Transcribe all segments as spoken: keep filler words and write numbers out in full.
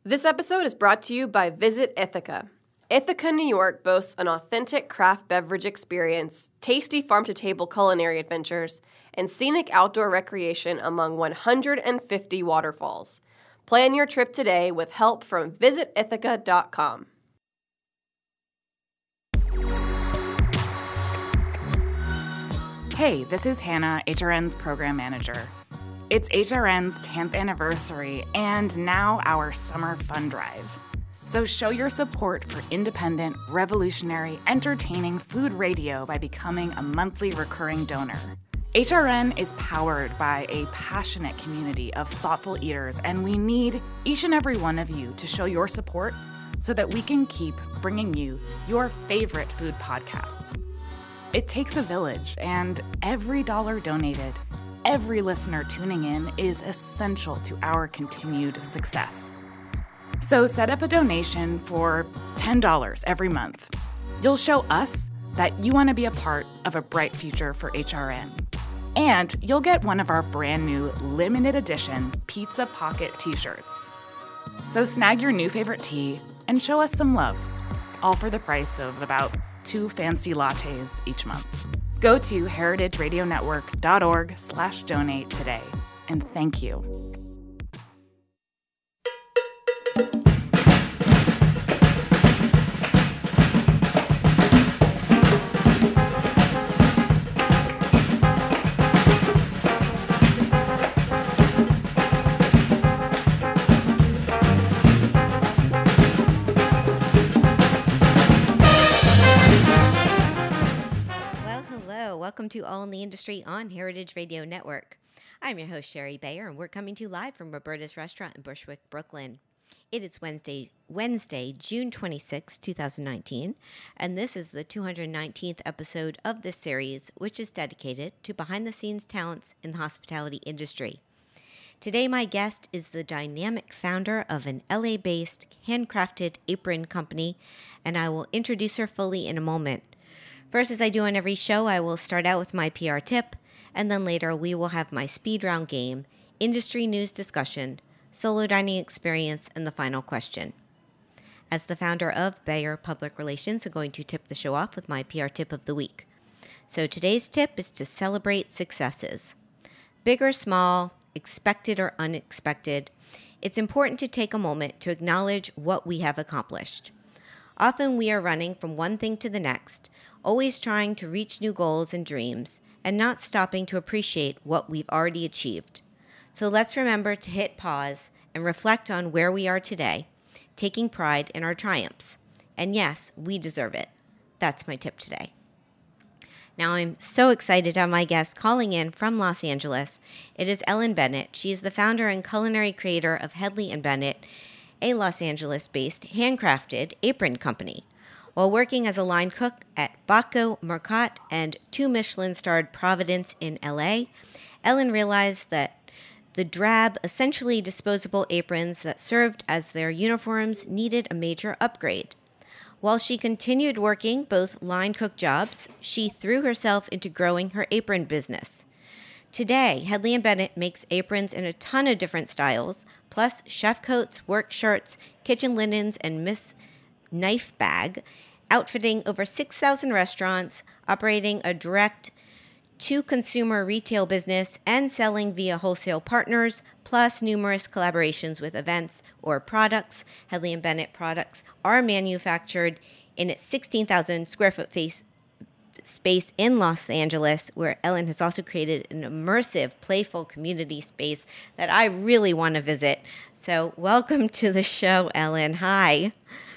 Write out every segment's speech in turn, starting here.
This episode is brought to you by Visit Ithaca. Ithaca, New York boasts an authentic craft beverage experience, tasty farm-to-table culinary adventures, and scenic outdoor recreation among one hundred fifty waterfalls. Plan your trip today with help from visit ithaca dot com. Hey, this is Hannah, H R N's program manager. It's H R N's tenth anniversary and now our summer fun drive. So show your support for independent, revolutionary, entertaining food radio by becoming a monthly recurring donor. H R N is powered by a passionate community of thoughtful eaters, and we need each and every one of you to show your support so that we can keep bringing you your favorite food podcasts. It takes a village, and every dollar donated, every listener tuning in is essential to our continued success. So set up a donation for ten dollars every month. You'll show us that you want to be a part of a bright future for H R N. And you'll get one of our brand new limited edition Pizza Pocket t-shirts. So snag your new favorite tea and show us some love, all for the price of about two fancy lattes each month. Go to heritage radio network dot org slash donate today, and thank you. Welcome to All in the Industry on Heritage Radio Network. I'm your host, Sherry Bayer, and we're coming to you live from Roberta's Restaurant in Bushwick, Brooklyn. It is Wednesday, Wednesday, June twenty-sixth, twenty nineteen, and this is the two hundred nineteenth episode of this series, which is dedicated to behind-the-scenes talents in the hospitality industry. Today, my guest is the dynamic founder of an L A-based handcrafted apron company, and I will introduce her fully in a moment. First, as I do on every show, I will start out with my P R tip, and then later we will have my speed round game, industry news discussion, solo dining experience, and the final question. As the founder of Bayer Public Relations, I'm going to tip the show off with my P R tip of the week. So today's tip is to celebrate successes. Big or small, expected or unexpected, it's important to take a moment to acknowledge what we have accomplished. Often we are running from one thing to the next, always trying to reach new goals and dreams, and not stopping to appreciate what we've already achieved. So let's remember to hit pause and reflect on where we are today, taking pride in our triumphs. And yes, we deserve it. That's my tip today. Now I'm so excited to have my guest calling in from Los Angeles. It is Ellen Bennett. She is the founder and culinary creator of Hedley and Bennett, a Los Angeles-based handcrafted apron company. While working as a line cook at Baco Mercat and two Michelin-starred Providence in L A, Ellen realized that the drab, essentially disposable aprons that served as their uniforms needed a major upgrade. While she continued working both line cook jobs, she threw herself into growing her apron business. Today, Hedley and Bennett makes aprons in a ton of different styles, plus chef coats, work shirts, kitchen linens, and Miss Knife Bag, outfitting over six thousand restaurants, operating a direct-to-consumer retail business, and selling via wholesale partners, plus numerous collaborations with events or products. Hedley and Bennett products are manufactured in its sixteen thousand square foot face space in Los Angeles, where Ellen has also created an immersive, playful community space that I really want to visit. So welcome to the show, Ellen. Hi.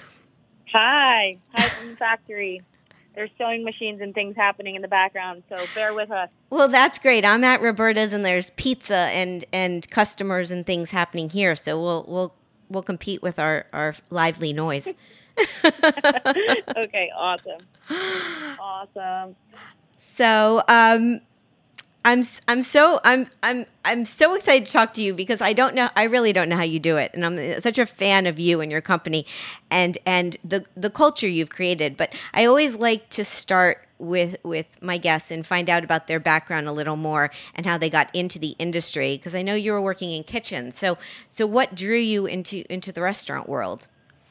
Hi. Hi from the factory. There's sewing machines and things happening in the background, so bear with us. Well, that's great. I'm at Roberta's, and there's pizza and, and customers and things happening here, so we'll we'll we'll compete with our, our lively noise. Okay, awesome. Awesome. So, um, I'm I'm so I'm I'm I'm so excited to talk to you because I don't know I really don't know how you do it, and I'm such a fan of you and your company, and and the the culture you've created. But I always like to start with with my guests and find out about their background a little more and how they got into the industry, because I know you were working in kitchens. So so what drew you into into the restaurant world?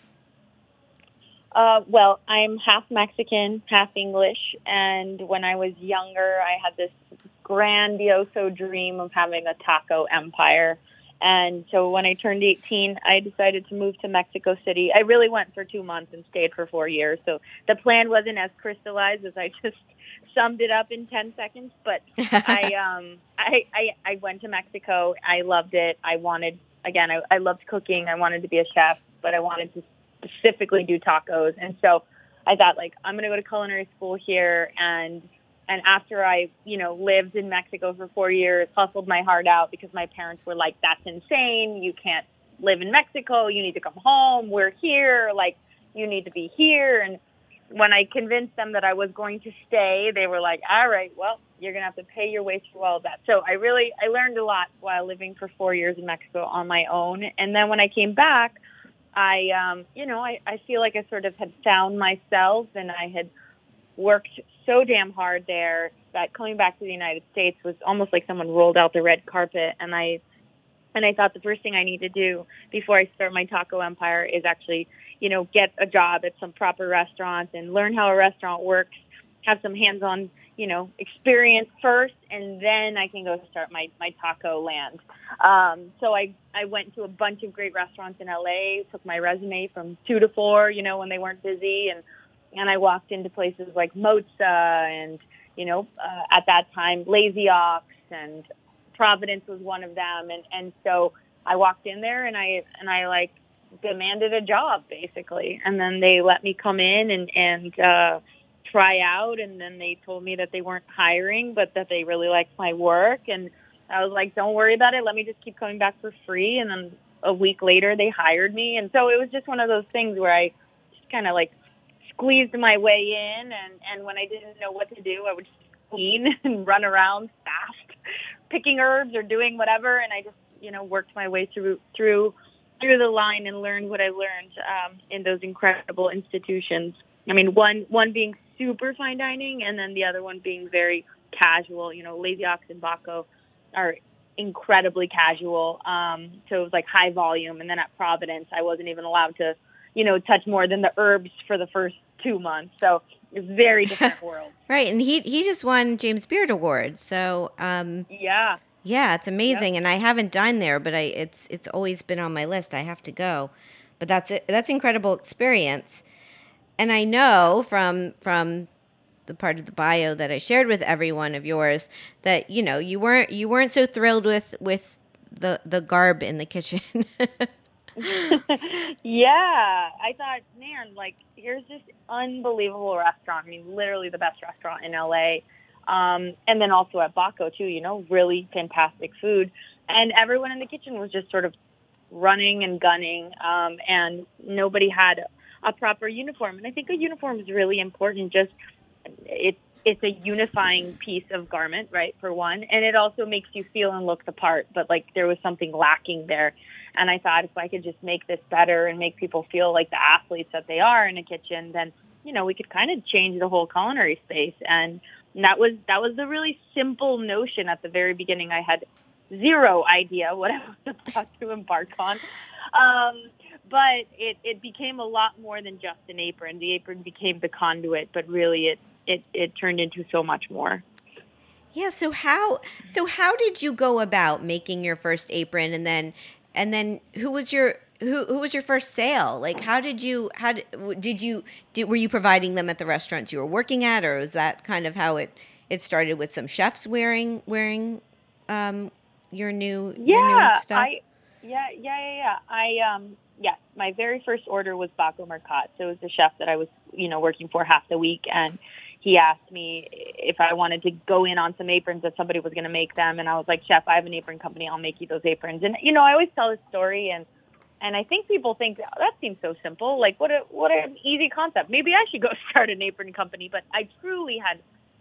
Uh, well, I'm half Mexican, half English, and when I was younger, I had this grandioso dream of having a taco empire. And so when I turned eighteen, I decided to move to Mexico City. I really went for two months and stayed for four years. So the plan wasn't as crystallized as I just summed it up in ten seconds. But I, um, I, I, I went to Mexico. I loved it. I wanted, again, I, I loved cooking. I wanted to be a chef, but I wanted to specifically do tacos. And so I thought, like, I'm going to go to culinary school here. And And after I, you know, lived in Mexico for four years, hustled my heart out because my parents were like, that's insane. You can't live in Mexico. You need to come home. We're here. Like, you need to be here. And when I convinced them that I was going to stay, they were like, all right, well, you're going to have to pay your way through all of that. So I really, I learned a lot while living for four years in Mexico on my own. And then when I came back, I, um, you know, I, I feel like I sort of had found myself, and I had worked so damn hard there that coming back to the United States was almost like someone rolled out the red carpet. And I, and I thought the first thing I need to do before I start my taco empire is actually, you know, get a job at some proper restaurant and learn how a restaurant works, have some hands-on, you know, experience first, and then I can go start my, my taco land. Um, so I, I went to a bunch of great restaurants in L A, took my resume from two to four, you know, when they weren't busy, and And I walked into places like Mozza and, you know, uh, at that time, Lazy Ox, and Providence was one of them. And, and so I walked in there and I, and I like demanded a job basically. And then they let me come in and, and, uh, try out. And then they told me that they weren't hiring, but that they really liked my work. And I was like, don't worry about it. Let me just keep coming back for free. And then a week later they hired me. And so it was just one of those things where I just kind of like squeezed my way in, and, and when I didn't know what to do, I would just clean and run around fast, picking herbs or doing whatever, and I just, you know, worked my way through through through the line and learned what I learned um, in those incredible institutions. I mean, one one being super fine dining, and then the other one being very casual. You know, Lazy Ox and Baco are incredibly casual, um, so it was like high volume. And then at Providence, I wasn't even allowed to, you know, touch more than the herbs for the first two months. So it's very different world. Right. And he he just won James Beard Award. So um, yeah. Yeah, it's amazing. Yep. And I haven't dined there, but I it's it's always been on my list. I have to go. But that's it. That's an incredible experience. And I know from from the part of the bio that I shared with everyone of yours that, you know, you weren't you weren't so thrilled with with the the garb in the kitchen. Yeah, I thought, man, like, here's this unbelievable restaurant. I mean, literally the best restaurant in L A. Um, and then also at Baco, too, you know, really fantastic food. And everyone in the kitchen was just sort of running and gunning, um, and nobody had a proper uniform. And I think a uniform is really important. Just it, it's a unifying piece of garment, right, for one. And it also makes you feel and look the part. But, like, there was something lacking there. And I thought if I could just make this better and make people feel like the athletes that they are in a kitchen, then, you know, we could kind of change the whole culinary space. And that was that was the really simple notion at the very beginning. I had zero idea what I was about to embark on. Um, but it, it became a lot more than just an apron. The apron became the conduit, but really it, it, it turned into so much more. Yeah, so how so how did you go about making your first apron, and then And then who was your who who was your first sale? Like, how did you how did, did you did were you providing them at the restaurants you were working at, or was that kind of how it it started with some chefs wearing wearing um your new yeah your new stuff? I yeah yeah yeah yeah I um yeah my very first order was Baco Mercat. So it was the chef that I was you know working for half the week, and he asked me if I wanted to go in on some aprons that somebody was going to make them. And I was like, Chef, I have an apron company. I'll make you those aprons. And, you know, I always tell this story. And, and I think people think oh, that seems so simple. Like, what a, what an easy concept. Maybe I should go start an apron company. But I truly had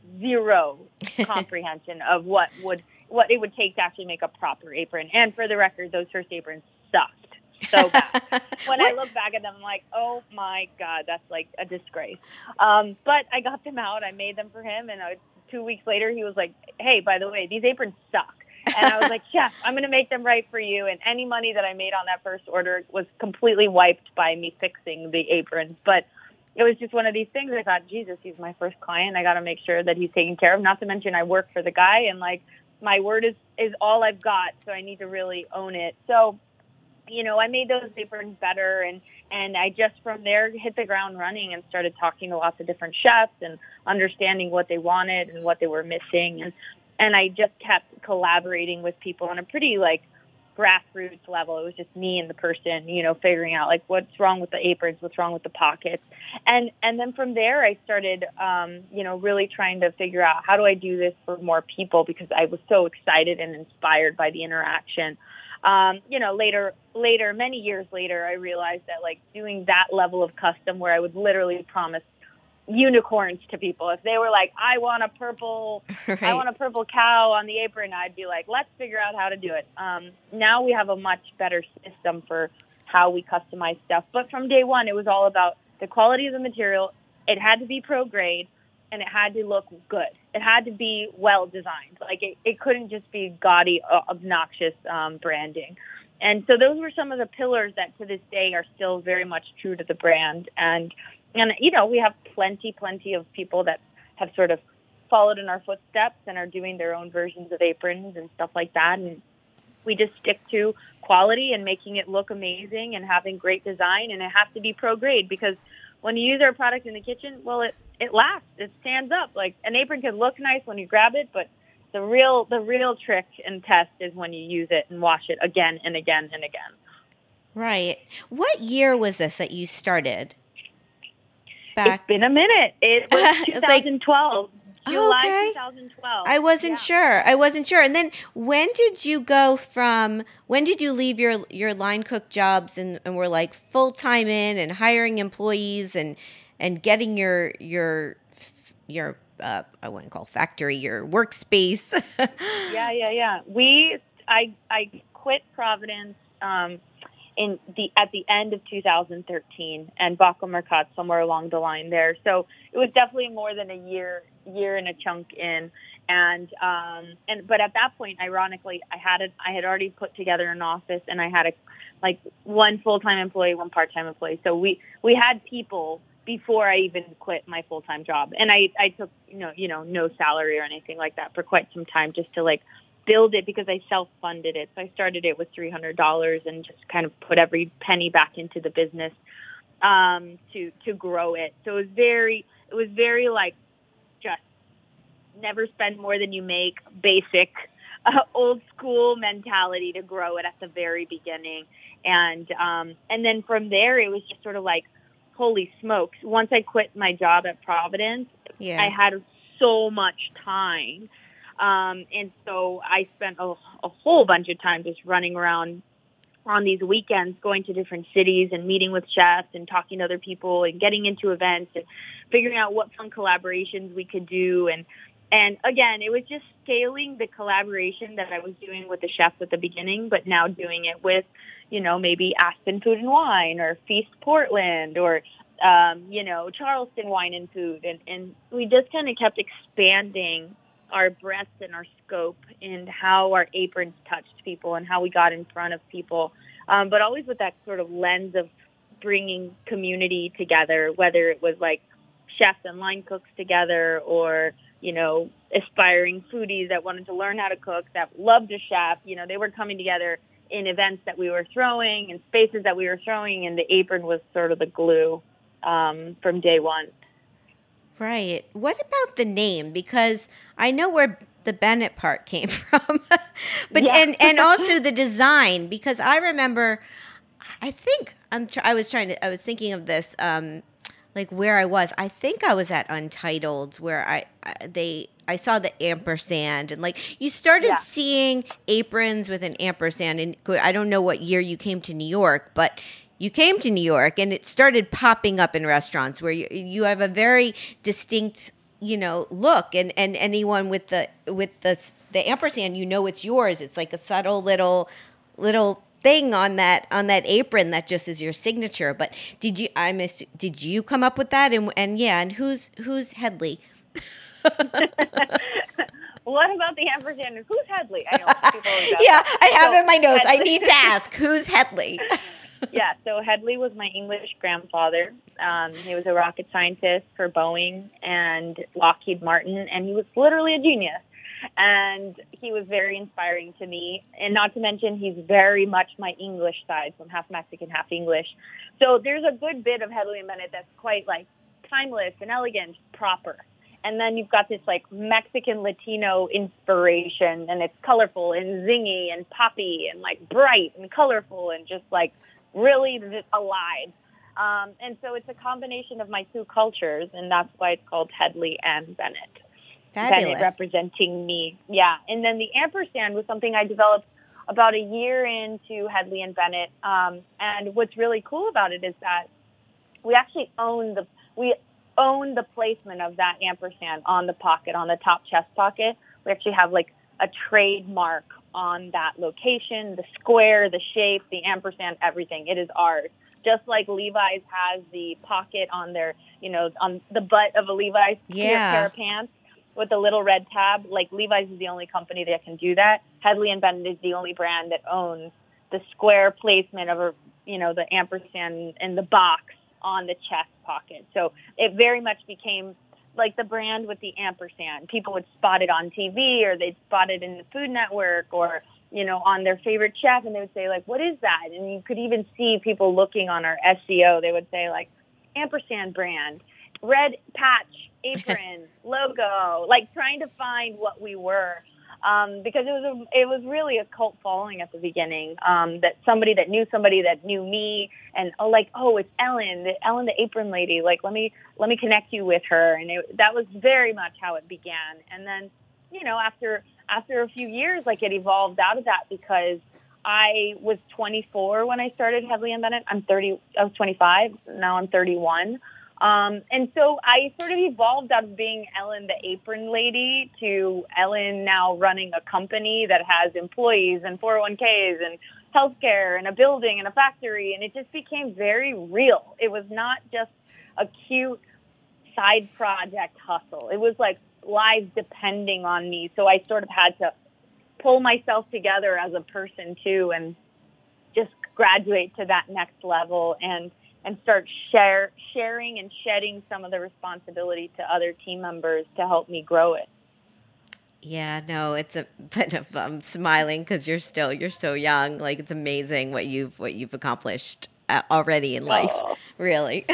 zero comprehension of what would what it would take to actually make a proper apron. And for the record, those first aprons sucked so bad. When I look back at them, I'm like, oh my God, that's like a disgrace. Um, but I got them out. I made them for him. And I, two weeks later, he was like, hey, by the way, these aprons suck. And I was like, Chef, I'm going to make them right for you. And any money that I made on that first order was completely wiped by me fixing the aprons. But it was just one of these things. I thought, Jesus, he's my first client. I got to make sure that he's taken care of. Not to mention I work for the guy, and like my word is, is all I've got. So I need to really own it. So, you know, I made those aprons better. And, and I just from there hit the ground running and started talking to lots of different chefs and understanding what they wanted and what they were missing. And, and I just kept collaborating with people on a pretty like grassroots level. It was just me and the person, you know, figuring out like what's wrong with the aprons, what's wrong with the pockets. And, and then from there I started, um, you know, really trying to figure out how do I do this for more people, because I was so excited and inspired by the interaction. Um, you know, later, later, many years later, I realized that like doing that level of custom where I would literally promise unicorns to people. If they were like, I want a purple, right. I want a purple cow on the apron, I'd be like, let's figure out how to do it. Um, now we have a much better system for how we customize stuff. But from day one, it was all about the quality of the material. It had to be pro grade and it had to look good. It had to be well designed. Like it, it couldn't just be gaudy, uh, obnoxious um, branding. And so those were some of the pillars that to this day are still very much true to the brand. And And, you know, we have plenty, plenty of people that have sort of followed in our footsteps and are doing their own versions of aprons and stuff like that. And we just stick to quality and making it look amazing and having great design. And it has to be pro grade, because when you use our product in the kitchen, well, it, it lasts. It stands up. Like an apron can look nice when you grab it, but the real the real trick and test is when you use it and wash it again and again and again. Right. What year was this that you started? Back. It's been a minute. It was twenty twelve. Like, July okay. twenty twelve. I wasn't yeah. sure. I wasn't sure. And then when did you go from, when did you leave your your line cook jobs and, and were like full time in and hiring employees and and getting your your your uh, I wouldn't call factory, your workspace? yeah, yeah, yeah. We I I quit Providence um in the at the end of two thousand thirteen and Bacco Mercat somewhere along the line there. So it was definitely more than a year year and a chunk in. And um and but at that point, ironically, I had it I had already put together an office, and I had a like one full-time employee, one part-time employee. So we we had people before I even quit my full-time job. And I I took you know you know no salary or anything like that for quite some time, just to like build it, because I self-funded it. So I started it with three hundred dollars and just kind of put every penny back into the business um, to to grow it. So it was very, it was very like just never spend more than you make, basic, uh, old school mentality to grow it at the very beginning. And um, and then from there, it was just sort of like, holy smokes. Once I quit my job at Providence, yeah. I had so much time. Um, and so I spent a, a whole bunch of time just running around on these weekends, going to different cities and meeting with chefs and talking to other people and getting into events and figuring out what fun collaborations we could do. And, and again, it was just scaling the collaboration that I was doing with the chefs at the beginning, but now doing it with, you know, maybe Aspen Food and Wine or Feast Portland or, um, you know, Charleston Wine and Food. And, and we just kind of kept expanding our breadth and our scope and how our aprons touched people and how we got in front of people. Um, but always with that sort of lens of bringing community together, whether it was like chefs and line cooks together or, you know, aspiring foodies that wanted to learn how to cook, that loved a chef. You know, they were coming together in events that we were throwing and spaces that we were throwing, and the apron was sort of the glue um, from day one. Right. What about the name? Because I know where the Bennett part came from, but yeah. and and also the design. Because I remember, I think I'm. Tr- I was trying to. I was thinking of this, um, like where I was. I think I was at Untitled, where I, I they. I saw the ampersand, and like you started yeah. seeing aprons with an ampersand. And I don't know what year you came to New York, but you came to New York and it started popping up in restaurants where you, you have a very distinct, you know, look, and, and anyone with the with the the ampersand, you know, it's yours. It's like a subtle little little thing on that on that apron that just is your signature. But did you? I miss. Did you come up with that? And and yeah, and who's who's Headley? What about the ampersand? Who's Headley? I know people yeah, I have so, in my notes. Headley. I need to ask, who's Headley? Yeah, so Headley was my English grandfather. Um, he was a rocket scientist for Boeing and Lockheed Martin, and he was literally a genius. And he was very inspiring to me. And not to mention, he's very much my English side, so I'm half Mexican, half English. So there's a good bit of Headley and Bennett that's quite, like, timeless and elegant, proper. And then you've got this, like, Mexican Latino inspiration, and it's colorful and zingy and poppy and, like, bright and colorful and just, like, really alive. Um, and so it's a combination of my two cultures, and that's why it's called Headley and Bennett. Fabulous. Bennett representing me. Yeah. And then the ampersand was something I developed about a year into Headley and Bennett. Um, and what's really cool about it is that we actually own the we own the placement of that ampersand on the pocket, on the top chest pocket. We actually have like a trademark on that location, the square, the shape, the ampersand, everything. It is ours. Just like Levi's has the pocket on their, you know, on the butt of a Levi's yeah. pair of pants with a little red tab. Like Levi's is the only company that can do that. Headley and Bennett is the only brand that owns the square placement of a, you know, the ampersand in the box on the chest pocket. So it very much became like the brand with the ampersand. People would spot it on T V, or they'd spot it in the Food Network, or, you know, on their favorite chef, and they would say, like, what is that? And you could even see people looking on our S E O. They would say, like, ampersand brand, red patch, apron, logo, like trying to find what we were. Um, because it was a, it was really a cult following at the beginning. Um, that somebody that knew somebody that knew me, and oh, like oh, it's Ellen, the, Ellen the apron lady. Like let me let me connect you with her, and it, that was very much how it began. And then, you know, after after a few years, like it evolved out of that because I was twenty-four when I started Headley and Bennett. I'm thirty. I was twenty-five. Now I'm thirty-one. Um, and so I sort of evolved out of being Ellen the apron lady to Ellen now running a company that has employees and four oh one k's and healthcare and a building and a factory. And it just became very real. It was not just a cute side project hustle. It was like lives depending on me. So I sort of had to pull myself together as a person too and just graduate to that next level and and start share, sharing and shedding some of the responsibility to other team members to help me grow it. Yeah, no, it's a, but I'm smiling because you're still, you're so young. Like, it's amazing what you've, what you've accomplished uh, already in life, oh. really.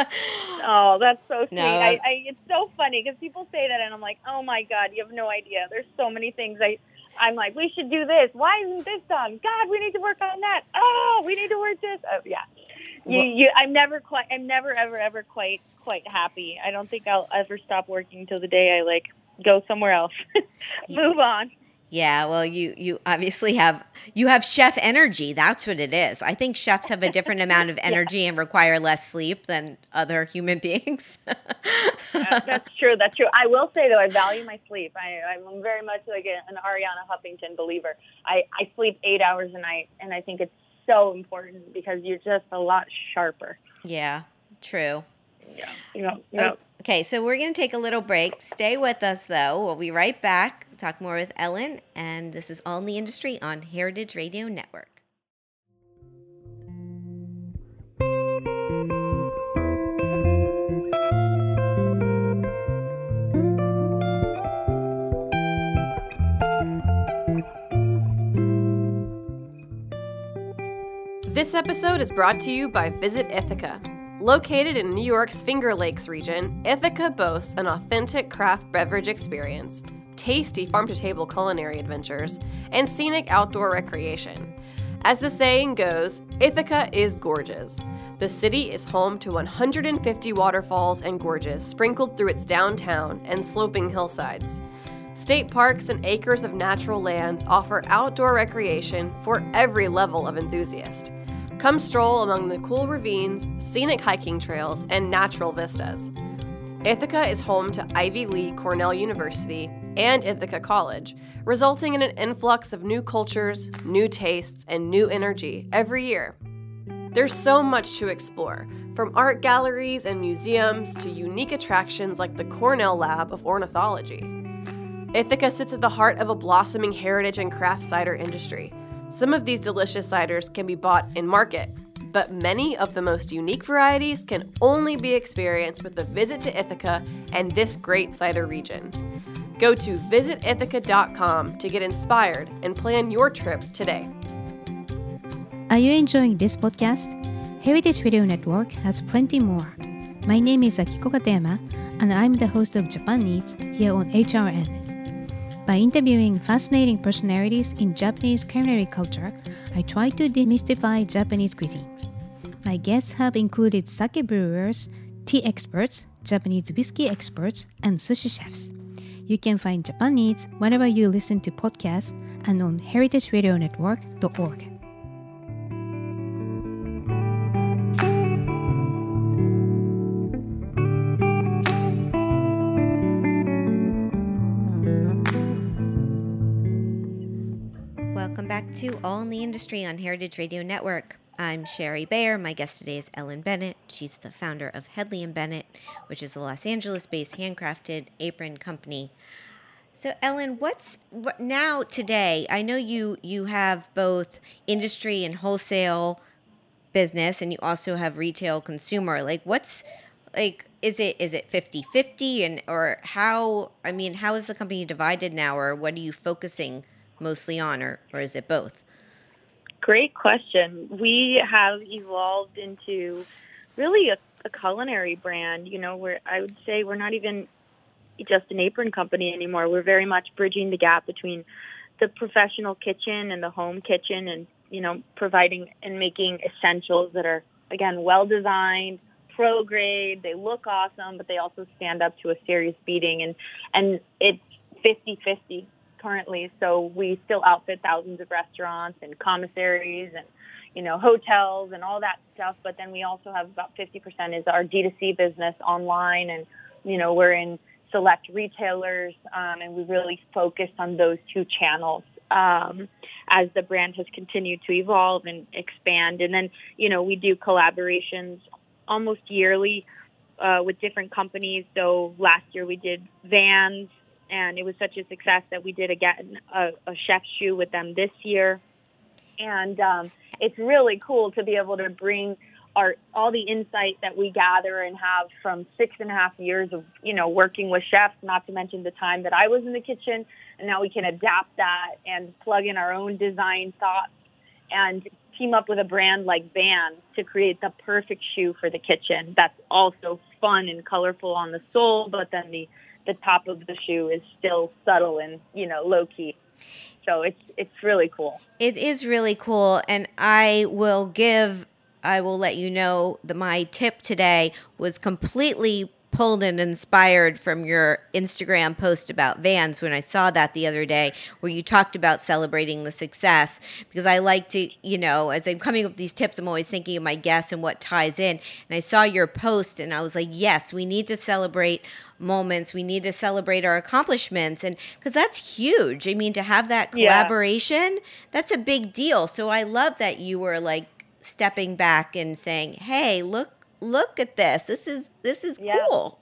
Oh, that's so sweet. No. I, I, it's so funny because people say that and I'm like, oh my God, you have no idea. There's so many things I, I'm like, we should do this. Why isn't this done? God, we need to work on that. Oh, we need to work this. Oh, yeah. You, you, I'm never quite, I'm never, ever, ever quite, quite happy. I don't think I'll ever stop working until the day I like go somewhere else, move on. Yeah. Well, you, you obviously have, you have chef energy. That's what it is. I think chefs have a different amount of energy yeah. and require less sleep than other human beings. uh, that's true. That's true. I will say though, I value my sleep. I, I'm very much like a, an Ariana Huffington believer. I, I sleep eight hours a night, and I think it's so important because you're just a lot sharper. Yeah, true. Yeah, yeah, yeah. Okay, so we're going to take a little break. Stay with us, though. We'll be right back. We'll talk more with Ellen, and this is All in the Industry on Heritage Radio Network. This episode is brought to you by Visit Ithaca. Located in New York's Finger Lakes region, Ithaca boasts an authentic craft beverage experience, tasty farm-to-table culinary adventures, and scenic outdoor recreation. As the saying goes, Ithaca is gorgeous. The city is home to one hundred fifty waterfalls and gorges sprinkled through its downtown and sloping hillsides. State parks and acres of natural lands offer outdoor recreation for every level of enthusiast. Come stroll among the cool ravines, scenic hiking trails, and natural vistas. Ithaca is home to Ivy League Cornell University and Ithaca College, resulting in an influx of new cultures, new tastes, and new energy every year. There's so much to explore, from art galleries and museums to unique attractions like the Cornell Lab of Ornithology. Ithaca sits at the heart of a blossoming heritage and craft cider industry. Some of these delicious ciders can be bought in market, but many of the most unique varieties can only be experienced with a visit to Ithaca and this great cider region. Go to visit ithaca dot com to get inspired and plan your trip today. Are you enjoying this podcast? Heritage Radio Network has plenty more. My name is Akiko Katayama, and I'm the host of Japan Eats here on H R N. By interviewing fascinating personalities in Japanese culinary culture, I try to demystify Japanese cuisine. My guests have included sake brewers, tea experts, Japanese whiskey experts, and sushi chefs. You can find Japan Eats wherever you listen to podcasts and on heritage radio network dot org. Welcome back to All in the Industry on Heritage Radio Network. I'm Sherry Bayer. My guest today is Ellen Bennett. She's the founder of Hedley and Bennett, which is a Los Angeles-based handcrafted apron company. So, Ellen, what's what, now today? I know you you have both industry and wholesale business, and you also have retail consumer. Like, what's like? Is it is it fifty-fifty, and or how? I mean, how is the company divided now, or what are you focusing mostly on, or, or is it both? Great question. We have evolved into really a, a culinary brand. You know, where I would say we're not even just an apron company anymore. We're very much bridging the gap between the professional kitchen and the home kitchen, and, you know, providing and making essentials that are, again, well-designed, pro-grade. They look awesome, but they also stand up to a serious beating. And, and it's fifty-fifty. Currently, so we still outfit thousands of restaurants and commissaries and, you know, hotels and all that stuff. But then we also have about fifty percent is our D two C business online, and, you know, we're in select retailers, um, and we really focused on those two channels um, as the brand has continued to evolve and expand. And then, you know, we do collaborations almost yearly uh, with different companies. So last year we did Vans, and it was such a success that we did, again, a, a chef's shoe with them this year. And um, it's really cool to be able to bring our all the insight that we gather and have from six and a half years of, you know, working with chefs, not to mention the time that I was in the kitchen. And now we can adapt that and plug in our own design thoughts and team up with a brand like Vans to create the perfect shoe for the kitchen. That's also fun and colorful on the sole, but then the the top of the shoe is still subtle and, you know, low key. So it's it's really cool. It is really cool. And I will give, I will let you know that my tip today was completely pulled and inspired from your Instagram post about Vans when I saw that the other day, where you talked about celebrating the success, because I like to, you know, as I'm coming up with these tips, I'm always thinking of my guests and what ties in. And I saw your post and I was like, yes, we need to celebrate moments. We need to celebrate our accomplishments. And because that's huge. I mean, to have that collaboration, yeah. That's a big deal. So I love that you were like stepping back and saying, hey, look, look at this. This is this is yeah. cool.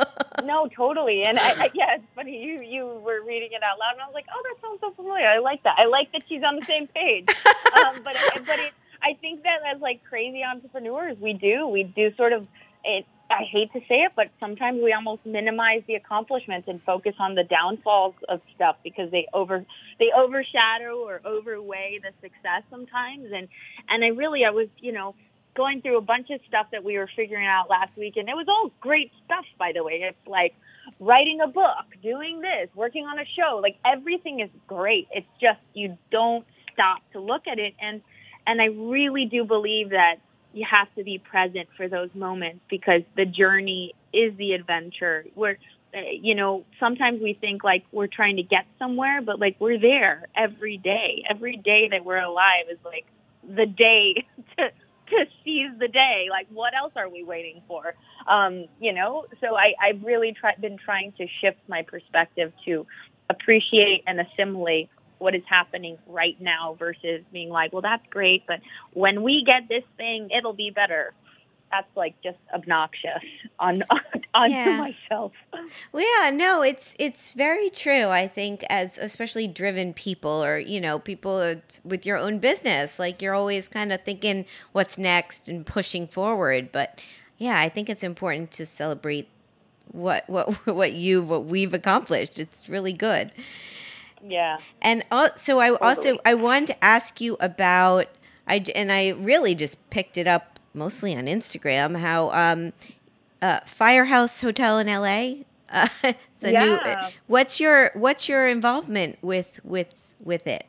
No, totally. And I, I, yeah, it's funny. You you were reading it out loud, and I was like, oh, that sounds so familiar. I like that. I like that she's on the same page. um, but it, but it, I think that as like crazy entrepreneurs, we do we do sort of it. I hate to say it, but sometimes we almost minimize the accomplishments and focus on the downfalls of stuff because they over they overshadow or overweigh the success sometimes. And and I really I was you know. going through a bunch of stuff that we were figuring out last week, and it was all great stuff, by the way. It's like writing a book, doing this, working on a show. Like, everything is great. It's just you don't stop to look at it. And and I really do believe that you have to be present for those moments, because the journey is the adventure. We're, you know, sometimes we think like we're trying to get somewhere, but like we're there every day. Every day that we're alive is like the day to to seize the day. Like, what else are we waiting for? Um, you know, so I, I've really try, been trying to shift my perspective to appreciate and assimilate what is happening right now versus being like, well, that's great, but when we get this thing, it'll be better. That's like just obnoxious on onto Yeah. myself. Well, yeah, no, it's it's very true. I think as especially driven people, or you know, people that- with your own business, like you're always kind of thinking what's next and pushing forward. But yeah, I think it's important to celebrate what what what you what we've accomplished. It's really good. Yeah. And al- so I also Totally. I wanted to ask you about I j- and I really just picked it up mostly on Instagram how um uh Firehouse Hotel in L A uh, it's a new Yeah. what's your what's your involvement with with with it?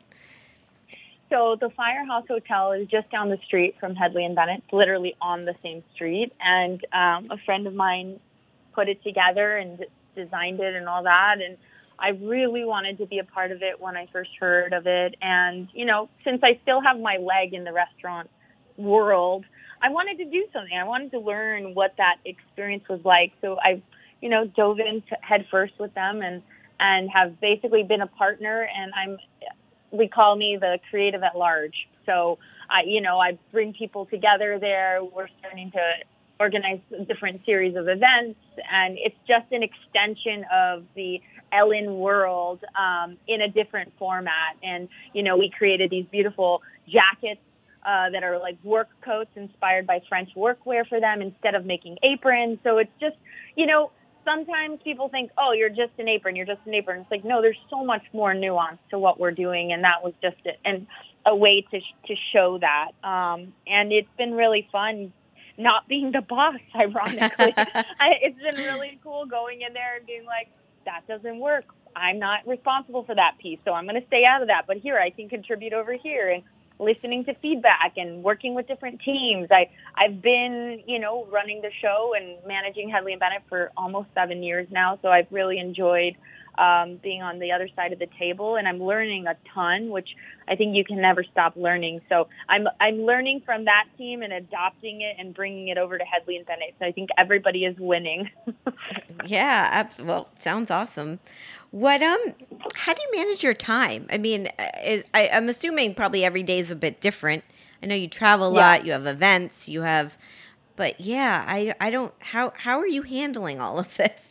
So the Firehouse Hotel is just down the street from Headley and Bennett, it's literally on the same street. And um, a friend of mine put it together and d- designed it and all that. And I really wanted to be a part of it when I first heard of it. And, you know, since I still have my leg in the restaurant world, I wanted to do something. I wanted to learn what that experience was like. So I, you know, dove in head first with them and, and have basically been a partner. And I'm, we call me the creative at large. So I, you know, I bring people together there. We're starting to organize a different series of events, and it's just an extension of the Ellen world um, in a different format. And, you know, we created these beautiful jackets uh, that are like work coats inspired by French workwear for them instead of making aprons. So it's just, you know, sometimes people think, oh, you're just an apron, you're just an apron. It's like, no, there's so much more nuance to what we're doing. And that was just a, and a way to to show that. Um, and it's been really fun not being the boss, ironically. I, it's been really cool going in there and being like, that doesn't work. I'm not responsible for that piece, so I'm going to stay out of that. But here, I can contribute over here, and listening to feedback and working with different teams. I, I've been, you know, running the show and managing Headley and Bennett for almost seven years now, so I've really enjoyed um, being on the other side of the table, and I'm learning a ton, which I think you can never stop learning. So I'm I'm learning from that team and adopting it and bringing it over to Headley and Bennett. So I think everybody is winning. Yeah, ab- well, sounds awesome. What um, how do you manage your time? I mean, uh, is, I, I'm assuming probably every day is a bit different. I know you travel a Yeah. lot, you have events, you have, but yeah, I I don't. How how are you handling all of this?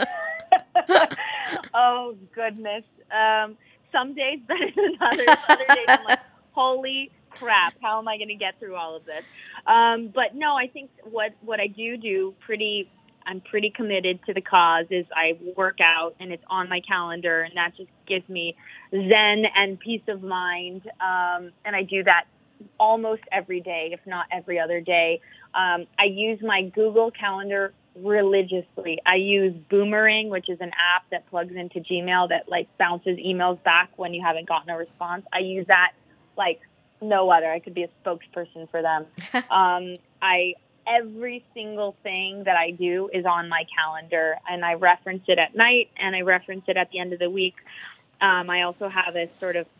Oh, goodness. Um, some days better than others. Other days I'm like, holy crap, how am I going to get through all of this? Um, but no, I think what, what I do do pretty, I'm pretty committed to the cause is I work out and it's on my calendar, and that just gives me zen and peace of mind. Um, and I do that almost every day, if not every other day. Um, I use my Google Calendar religiously. I use Boomerang, which is an app that plugs into Gmail that like bounces emails back when you haven't gotten a response. I use that like no other. I could be a spokesperson for them. um, I every single thing that I do is on my calendar, and I reference it at night and I reference it at the end of the week. Um, I also have a sort of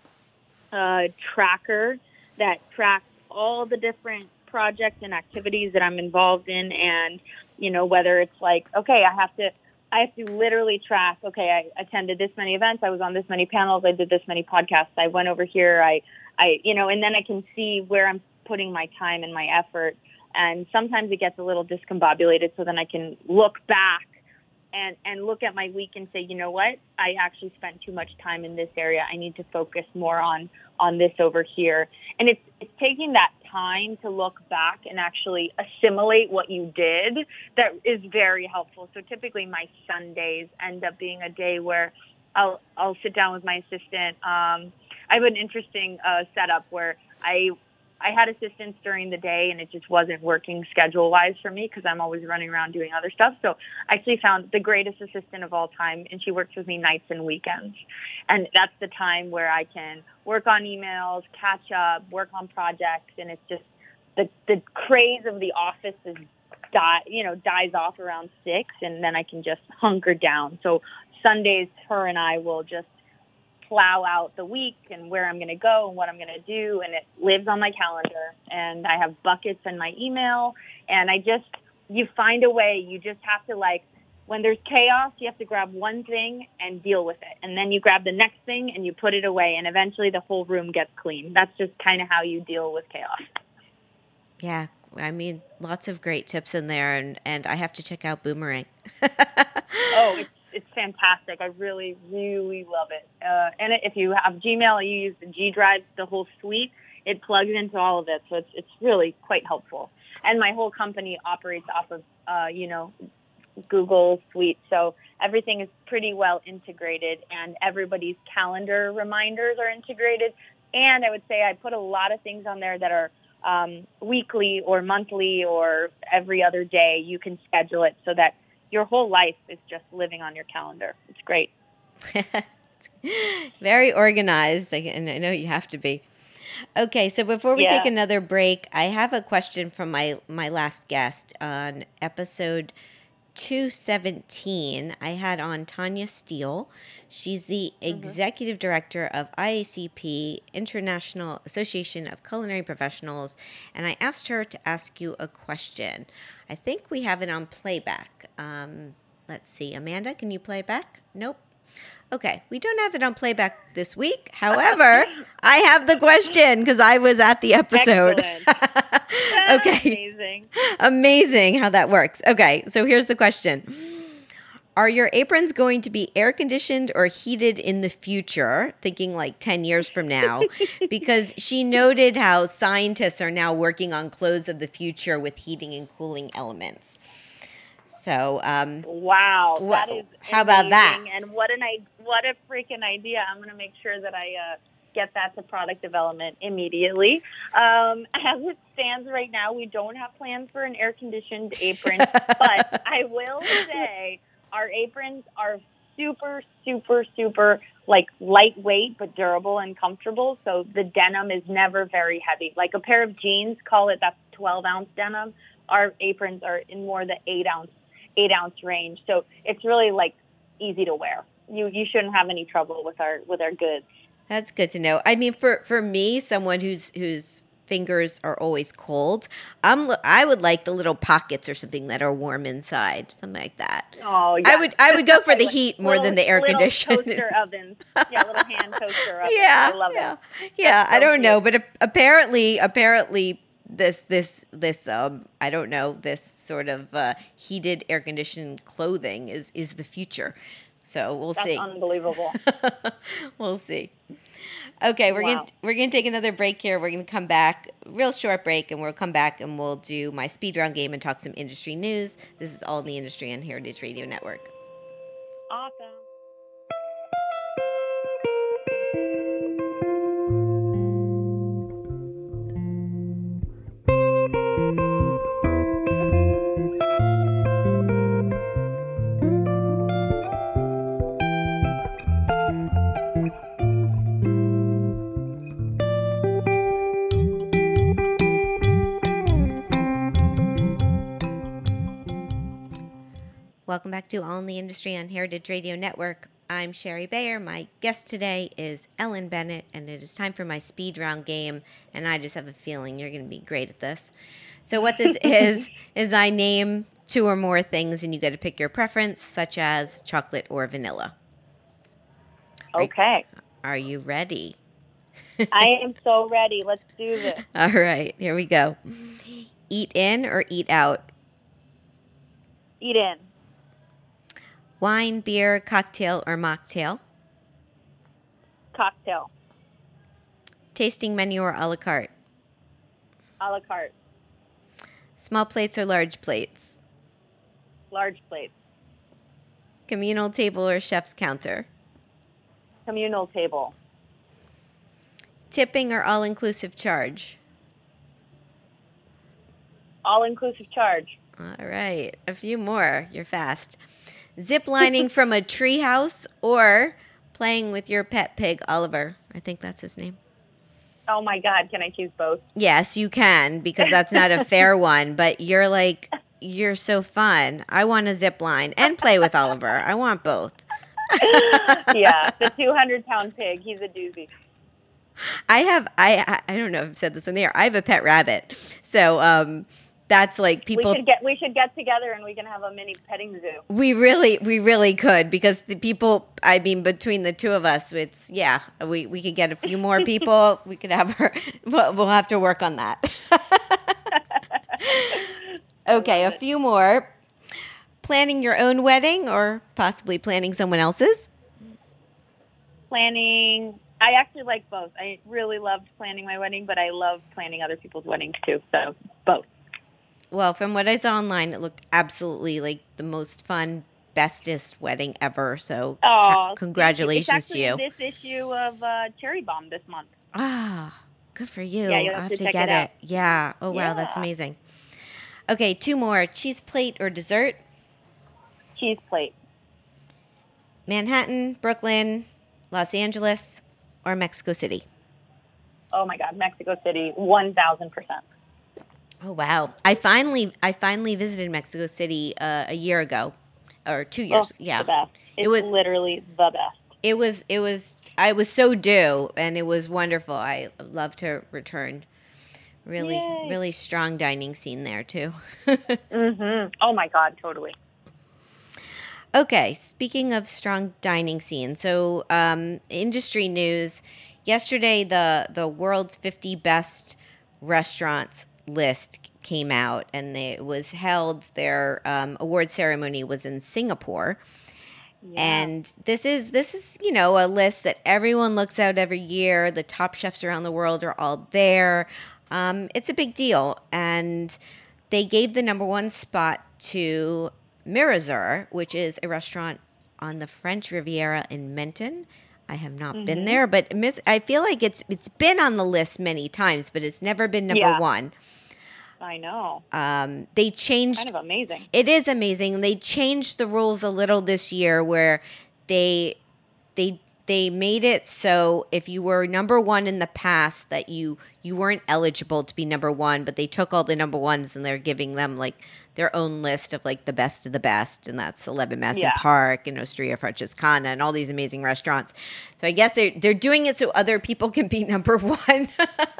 uh, tracker that tracks all the different projects and activities that I'm involved in. And, you know, whether it's like, okay, I have to, I have to literally track, okay, I attended this many events, I was on this many panels, I did this many podcasts, I went over here, I, I, you know, and then I can see where I'm putting my time and my effort. And sometimes it gets a little discombobulated, so then I can look back and, and look at my week and say, you know what, I actually spent too much time in this area. I need to focus more on, on this over here. And it's, it's taking that time to look back and actually assimilate what you did that is very helpful. So typically my Sundays end up being a day where I'll, I'll sit down with my assistant. Um, I have an interesting uh, setup where I I had assistants during the day, and it just wasn't working schedule-wise for me because I'm always running around doing other stuff. So I actually found the greatest assistant of all time, and she works with me nights and weekends. And that's the time where I can work on emails, catch up, work on projects, and it's just the the craze of the office is die, you know, dies off around six, and then I can just hunker down. So Sundays, her and I will just plow out the week and where I'm going to go and what I'm going to do. And it lives on my calendar. And I have buckets in my email. And I just, you find a way. You just have to, like, when there's chaos, you have to grab one thing and deal with it. And then you grab the next thing and you put it away. And eventually the whole room gets clean. That's just kind of how you deal with chaos. Yeah. I mean, lots of great tips in there. And, and I have to check out Boomerang. Oh, it's, it's fantastic. I really, really love it. Uh, and if you have Gmail, you use the G Drive, the whole suite. It plugs into all of it. So it's, it's really quite helpful. And my whole company operates off of, uh, you know, Google Suite. So everything is pretty well integrated and everybody's calendar reminders are integrated. And I would say I put a lot of things on there that are um, weekly or monthly or every other day. You can schedule it so that your whole life is just living on your calendar. It's great. Very organized, and I know you have to be. Okay, so before we Yeah. take another break, I have a question from my, my last guest on episode two seventeen. I had on Tanya Steele. She's the executive director of I A C P, International Association of Culinary Professionals, and I asked her to ask you a question. I think we have it on playback. Um, let's see. Amanda, can you play back? Nope. Okay, we don't have it on playback this week. However, I have the question because I was at the episode. Okay. Amazing. Amazing how that works. Okay, so here's the question. Are your aprons going to be air conditioned or heated in the future? Thinking like ten years from now, because she noted how scientists are now working on clothes of the future with heating and cooling elements. So, um, Wow, Wha- that is how about that? amazing. And what an I what a freaking idea! I'm going to make sure that I uh, get that to product development immediately. Um, as it stands right now, we don't have plans for an air conditioned apron, but I will say our aprons are super, super, super like lightweight but durable and comfortable. So the denim is never very heavy. Like a pair of jeans, call it that twelve ounce denim. Our aprons are in more the eight ounce. eight ounce range. So it's really like easy to wear. You you shouldn't have any trouble with our with our goods. That's good to know. I mean, for, for me, someone whose whose fingers are always cold, I'm I would like the little pockets or something that are warm inside, something like that. Oh, yeah. I would I would go for the Like heat more little- than the air little conditioning. toaster ovens. Yeah, little hand toaster ovens. Yeah, I love yeah, it. yeah. That's I so don't know, cute. but a- apparently, apparently, this this this um I don't know this sort of uh, heated air conditioned clothing is is the future. So we'll That's see. unbelievable. We'll see. Okay, we're Wow. gonna we're gonna take another break here. We're gonna come back, real short break, and we'll come back and we'll do my speed round game and talk some industry news. This is All in the Industry on Heritage Radio Network. Awesome. Welcome back to All in the Industry on Heritage Radio Network. I'm Sherry Bayer. My guest today is Ellen Bennett, and it is time for my speed round game. And I just have a feeling you're going to be great at this. So what this is, is I name two or more things, and you get to pick your preference, such as chocolate or vanilla. Okay. Are you ready? I am so ready. Let's do this. All right, here we go. Eat in or eat out? Eat in. Wine, beer, cocktail, or mocktail? Cocktail. Tasting menu or a la carte? A la carte. Small plates or large plates? Large plates. Communal table or chef's counter? Communal table. Tipping or all-inclusive charge? All-inclusive charge. All right, a few more. You're fast. Zip lining from a treehouse or playing with your pet pig, Oliver. I think that's his name. Oh my God, can I choose both? Yes, you can, because that's not a fair one, but you're like, you're so fun. I want a zip line and play with Oliver. I want both. Yeah, the two hundred pound pig. He's a doozy. I have, I, I don't know if I've said this in the air. I have a pet rabbit. So, um, that's like people. We should get we should get together and we can have a mini petting zoo. We really we really could, because the people. I mean, between the two of us, it's yeah. We we could get a few more people. We could have her. We'll, we'll have to work on that. Okay, a few more. Planning your own wedding, or possibly planning someone else's. Planning. I actually like both. I really loved planning my wedding, but I love planning other people's weddings too. So both. Well, from what I saw online, it looked absolutely like the most fun, bestest wedding ever. So, oh, congratulations it's to you. This issue of uh, Cherry Bomb this month. Ah, good for you. Yeah, you'll I'll have have to to check get it it. out. Yeah. Oh, wow, that's Yeah. amazing. Okay, two more. Cheese plate or dessert? Cheese plate. Manhattan, Brooklyn, Los Angeles, or Mexico City? Oh my God, Mexico City, one thousand percent. Oh wow! I finally, I finally visited Mexico City uh, a year ago, or two years. Oh, yeah, the best. It's it was literally the best. It was. It was. I was so due, and it was wonderful. I love to return. Really, Yay. really strong dining scene there too. Mm-hmm. Oh my God, totally. Okay, speaking of strong dining scene, so um, industry news. Yesterday, the the world's fifty best restaurants list came out, and they, it was held. Their um, award ceremony was in Singapore, Yeah. and this is this is you know a list that everyone looks at every year. The top chefs around the world are all there. Um, it's a big deal, and they gave the number one spot to Mirazur, which is a restaurant on the French Riviera in Menton. I have not been there, but Miss, I feel like it's it's been on the list many times, but it's never been number Yeah. one. I know. Um, they changed. Kind of amazing. It is amazing. They changed the rules a little this year, where they they they made it so if you were number one in the past, that you you weren't eligible to be number one, but they took all the number ones and they're giving them like their own list of like the best of the best, and that's Eleven Madison Yeah. Park and Osteria Francescana and all these amazing restaurants. So I guess they they're doing it so other people can be number one.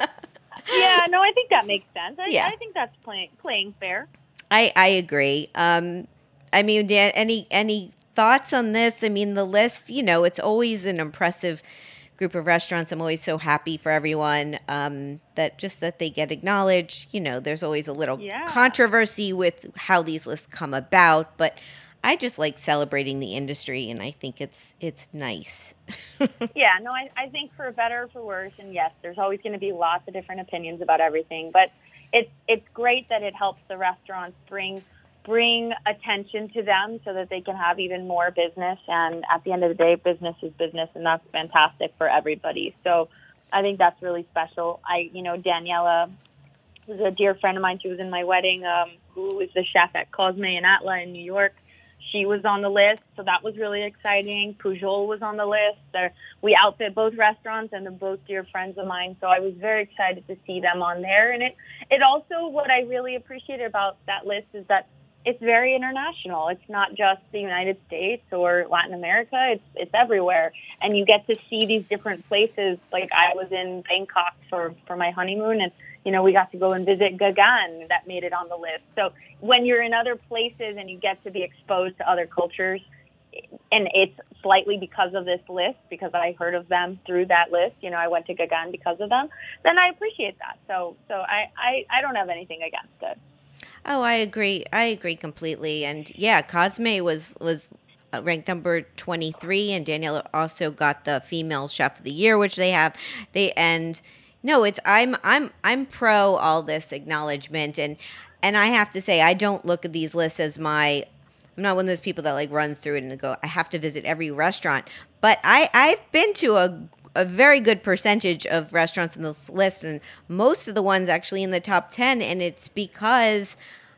Yeah, no, I think that makes sense. I, Yeah. I think that's playing playing fair. I I agree. Um, I mean, Dan, any any thoughts on this? I mean, the list. You know, it's always an impressive group of restaurants. I'm always so happy for everyone um, that just that they get acknowledged. You know, there's always a little Yeah. controversy with how these lists come about, but I just like celebrating the industry, and I think it's it's nice. Yeah, no, I, I think for better or for worse, and yes, there's always going to be lots of different opinions about everything, but it's it's great that it helps the restaurants bring bring attention to them so that they can have even more business. And at the end of the day, business is business, and that's fantastic for everybody. So I think that's really special. I, you know, Daniela was a dear friend of mine. She was in my wedding, um, who is the chef at Cosme and Atla in New York. She was on the list, so that was really exciting. Pujol was on the list. They're, we outfit both restaurants, and they're both dear friends of mine, so I was very excited to see them on there. And it, it also, what I really appreciated about that list is that it's very international. It's not just the United States or Latin America. It's it's everywhere, and you get to see these different places. Like I was in Bangkok for, for my honeymoon, and you know, we got to go and visit Gagan. That made it on the list. So when you're in other places and you get to be exposed to other cultures, and it's slightly because of this list, because I heard of them through that list, you know, I went to Gagan because of them, then I appreciate that. So so I, I, I don't have anything against it. Oh, I agree. I agree completely. And yeah, Cosme was was ranked number twenty-three, and Daniela also got the Female Chef of the Year, which they have. They and no, it's I'm I'm I'm pro all this acknowledgement, and and I have to say I don't look at these lists as my. I'm not one of those people that like runs through it and go, I have to visit every restaurant. But I I've been to a a very good percentage of restaurants in this list, and most of the ones actually in the top ten, and it's because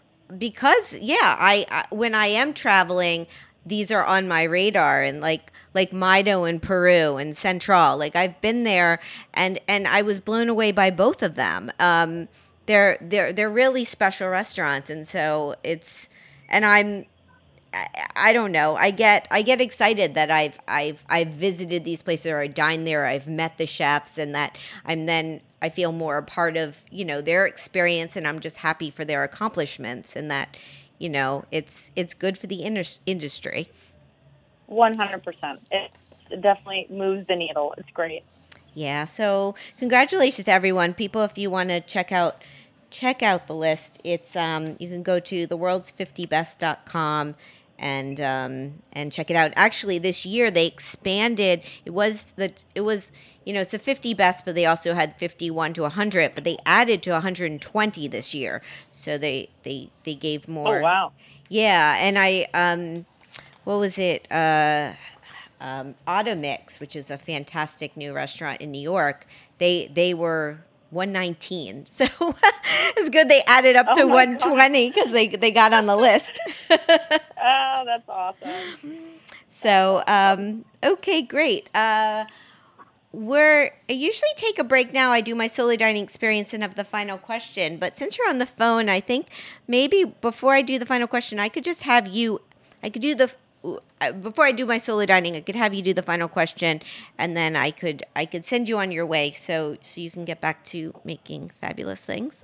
because yeah, I, I when I am traveling, these are on my radar, and like like Mido in Peru and Central, like I've been there, and and I was blown away by both of them. Um, they're they're they're really special restaurants, and so it's and I'm I, I don't know. I get I get excited that I've I've I've visited these places, or I dined there, I've met the chefs, and that I'm then I feel more a part of, you know, their experience, and I'm just happy for their accomplishments, and that, you know, it's it's good for the in- industry. one hundred percent. It definitely moves the needle. It's great. Yeah. So congratulations to everyone. People, if you want to check out check out the list, it's um you can go to the world's fifty best dot com and um and check it out. Actually, this year they expanded. It was the it was you know it's the fifty best, but they also had fifty-one to one hundred, but they added to one hundred twenty this year. So they they they gave more. Oh, wow. Yeah, and I um what was it? Uh um Automix, which is a fantastic new restaurant in New York. They they were one nineteen. So it's good they added up Oh to my one twenty because they, they got on the list. Oh, that's awesome. So, um, okay, great. Uh, we're I usually take a break now. I do my solo dining experience and have the final question. But since you're on the phone, I think maybe before I do the final question, I could just have you, I could do the, before I do my solo dining, I could have you do the final question, and then I could I could send you on your way so so you can get back to making fabulous things.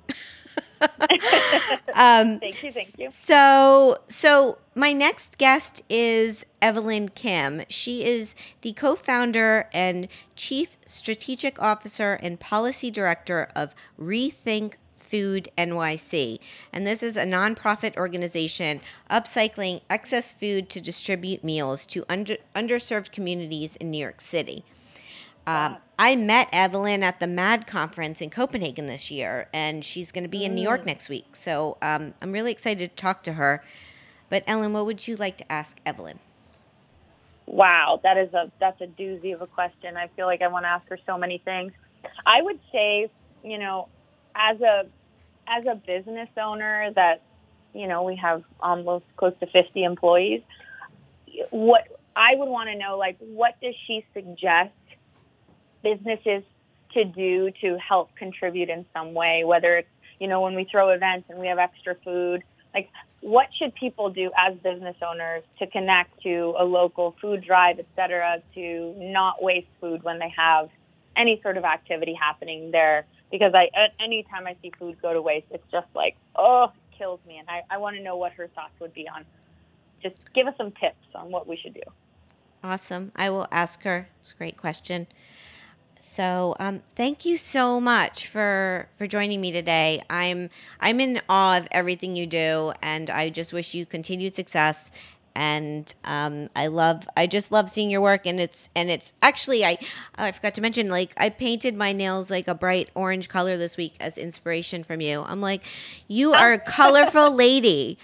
um, Thank you, thank you. So so my next guest is Evelyn Kim. She is the co-founder and chief strategic officer and policy director of Rethink Food N Y C, and this is a nonprofit organization upcycling excess food to distribute meals to under, underserved communities in New York City. Um, I met Evelyn at the MAD conference in Copenhagen this year, and she's going to be in New York next week. So um, I'm really excited to talk to her. But Ellen, what would you like to ask Evelyn? Wow, that is a that's a doozy of a question. I feel like I want to ask her so many things. I would say, you know, as a as a business owner that, you know, we have almost close to fifty employees, what I would want to know, like, what does she suggest businesses to do to help contribute in some way, whether it's, you know, when we throw events and we have extra food, like, what should people do as business owners to connect to a local food drive, et cetera, to not waste food when they have any sort of activity happening there? Because I, anytime I see food go to waste, it's just like, oh, it kills me. And I, I want to know what her thoughts would be on. Just give us some tips on what we should do. Awesome. I will ask her. It's a great question. So um, thank you so much for for joining me today. I'm I'm in awe of everything you do, and I just wish you continued success. And um, I love, I just love seeing your work. And it's, and it's actually, I, I forgot to mention, like, I painted my nails like a bright orange color this week as inspiration from you. I'm like, you are a colorful lady.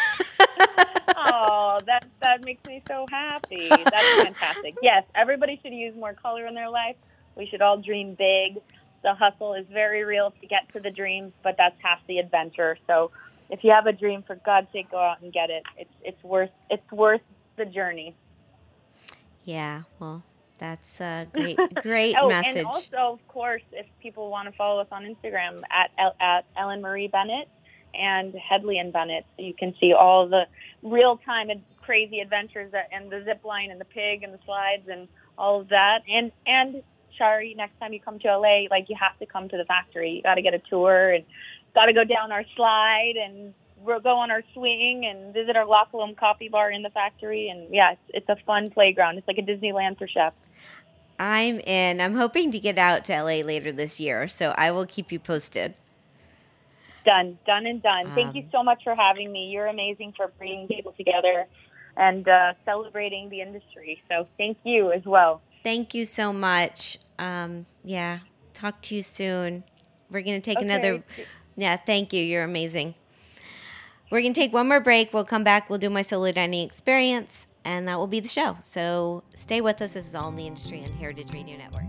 Oh, that that makes me so happy. That's fantastic. Yes, everybody should use more color in their life. We should all dream big. The hustle is very real to get to the dreams, but that's half the adventure. So if you have a dream, for God's sake, go out and get it. It's it's worth it's worth the journey. Yeah, well, that's a great great oh, message. And also, of course, if people want to follow us on Instagram at at Ellen Marie Bennett and Headley and Bennett, so you can see all the real time and crazy adventures that, and the zip line and the pig and the slides and all of that. And and Shari, next time you come to L A, like, you have to come to the factory. You got to get a tour and got to go down our slide and we'll go on our swing and visit our Loch Lomond coffee bar in the factory. And yeah, it's, it's a fun playground. It's like a Disneyland for chefs. I'm in. I'm hoping to get out to L A later this year, so I will keep you posted. Done, done and done. Um, Thank you so much for having me. You're amazing for bringing people together and uh, celebrating the industry. So thank you as well. Thank you so much. Um, yeah, talk to you soon. We're going to take Okay. another... Yeah, thank you. You're amazing. We're going to take one more break. We'll come back. We'll do my solo dining experience, and that will be the show. So stay with us. This is All in the Industry on Heritage Radio Network.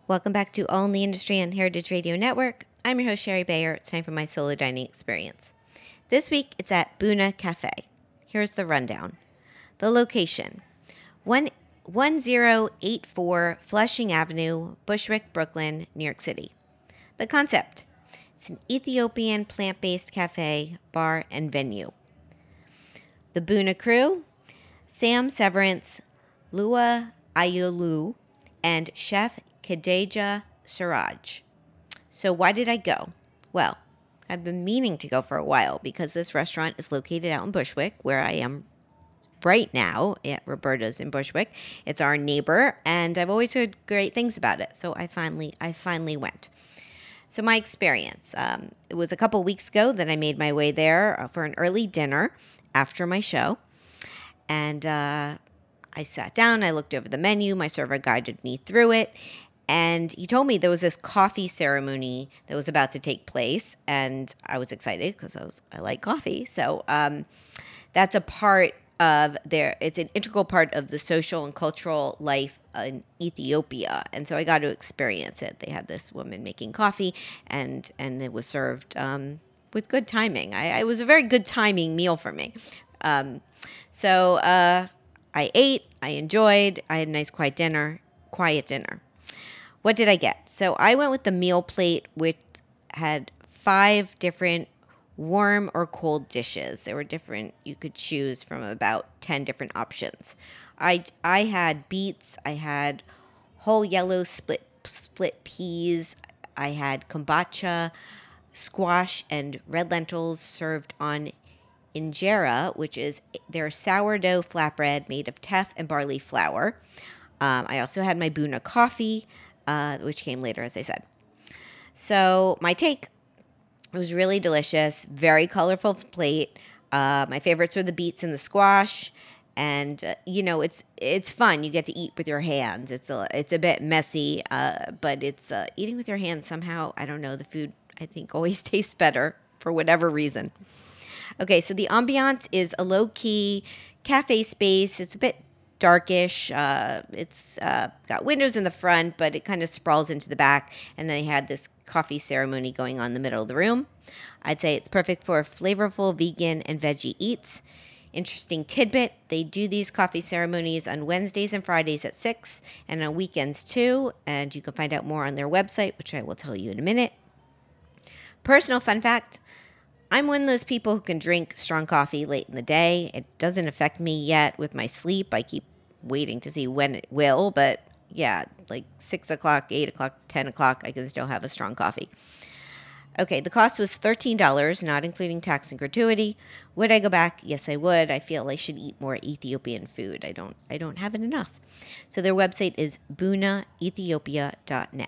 Welcome back to All in the Industry on Heritage Radio Network. I'm your host, Sherry Bayer. It's time for my solo dining experience. This week, it's at Buna Cafe. Here's the rundown. The location, one zero eight four Flushing Avenue, Bushwick, Brooklyn, New York City. The concept, it's an Ethiopian plant-based cafe, bar, and venue. The Buna crew, Sam Severance, Lua Ayulu, and Chef Kadeja Siraj. So why did I go? Well, I've been meaning to go for a while because this restaurant is located out in Bushwick, where I am right now at Roberta's in Bushwick. It's our neighbor, and I've always heard great things about it. So I finally, I finally went. So my experience, um, it was a couple weeks ago that I made my way there for an early dinner after my show, and uh, I sat down. I looked over the menu. My server guided me through it. And he told me there was this coffee ceremony that was about to take place, and I was excited because I was I like coffee. So um, that's a part of their. It's an integral part of the social and cultural life in Ethiopia, and so I got to experience it. They had this woman making coffee, and and it was served um, with good timing. I, it was a very good timing meal for me. Um, so uh, I ate. I enjoyed. I had a nice quiet dinner. Quiet dinner. What did I get? So I went with the meal plate, which had five different warm or cold dishes. There were different, you could choose from about ten different options. I, I had beets, I had whole yellow split, split peas, I had kombucha, squash, and red lentils served on injera, which is their sourdough flatbread made of teff and barley flour. Um, I also had my Buna coffee, Uh, which came later, as I said. So my take, it was really delicious, very colorful plate. Uh, my favorites were the beets and the squash, and uh, you know, it's it's fun. You get to eat with your hands. It's a it's a bit messy, uh, but it's uh, eating with your hands somehow. I don't know. The food, I think, always tastes better for whatever reason. Okay, so the ambiance is a low key cafe space. It's a bit darkish. Uh, it's uh, got windows in the front, but it kind of sprawls into the back. And then they had this coffee ceremony going on in the middle of the room. I'd say it's perfect for flavorful vegan and veggie eats. Interesting tidbit, they do these coffee ceremonies on Wednesdays and Fridays at six and on weekends too. And you can find out more on their website, which I will tell you in a minute. Personal fun fact, I'm one of those people who can drink strong coffee late in the day. It doesn't affect me yet with my sleep. I keep waiting to see when it will, but yeah, like six o'clock, eight o'clock, ten o'clock, I can still have a strong coffee. Okay, the cost was thirteen dollars, not including tax and gratuity. Would I go back? Yes, I would. I feel I should eat more Ethiopian food. I don't I don't have it enough. So their website is buna ethiopia dot net.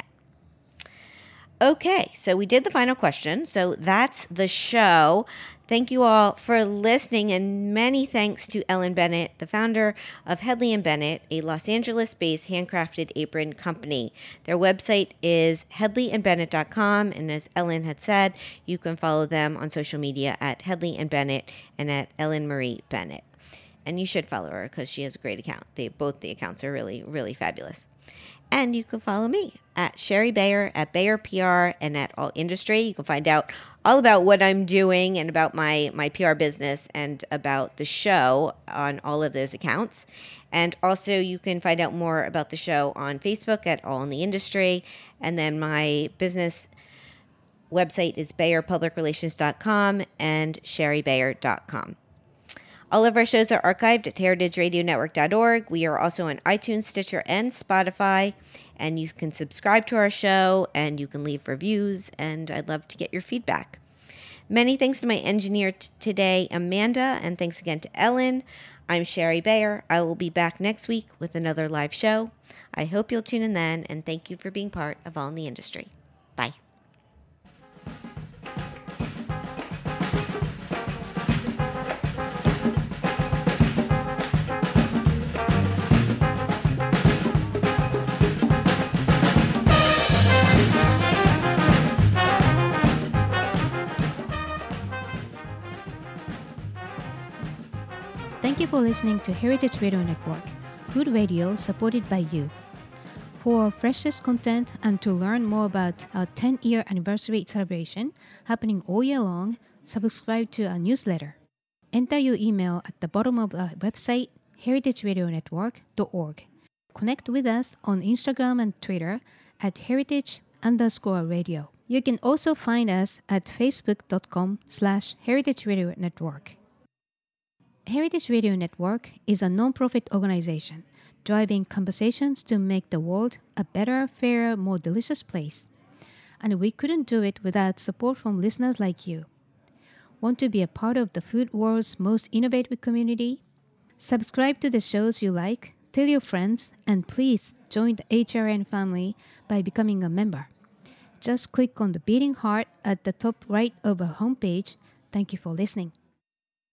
Okay, so we did the final question. So that's the show. Thank you all for listening, and many thanks to Ellen Bennett, the founder of Hedley and Bennett, a Los Angeles-based handcrafted apron company. Their website is hedley and bennett dot com, and as Ellen had said, you can follow them on social media at Hedley and Bennett and at Ellen Marie Bennett. And you should follow her because she has a great account. They both the accounts are really, really fabulous. And you can follow me at Sherry Bayer, at Bayer P R, and at All Industry. You can find out all about what I'm doing and about my, my P R business and about the show on all of those accounts. And also you can find out more about the show on Facebook at All in the Industry. And then my business website is bayer public relations dot com and sherry bayer dot com. All of our shows are archived at heritage radio network dot org. We are also on iTunes, Stitcher, and Spotify. And you can subscribe to our show, and you can leave reviews, and I'd love to get your feedback. Many thanks to my engineer t- today, Amanda, and thanks again to Ellen. I'm Sherry Bayer. I will be back next week with another live show. I hope you'll tune in then, and thank you for being part of All in the Industry. Bye. Thank you for listening to Heritage Radio Network, good radio supported by you. For freshest content and to learn more about our ten-year anniversary celebration happening all year long, subscribe to our newsletter. Enter your email at the bottom of our website, heritage radio network dot org. Connect with us on Instagram and Twitter at heritage underscore radio. You can also find us at facebook.com slash heritage radio network. Heritage Radio Network is a non-profit organization driving conversations to make the world a better, fairer, more delicious place. And we couldn't do it without support from listeners like you. Want to be a part of the food world's most innovative community? Subscribe to the shows you like, tell your friends, and please join the H R N family by becoming a member. Just click on the beating heart at the top right of our homepage. Thank you for listening.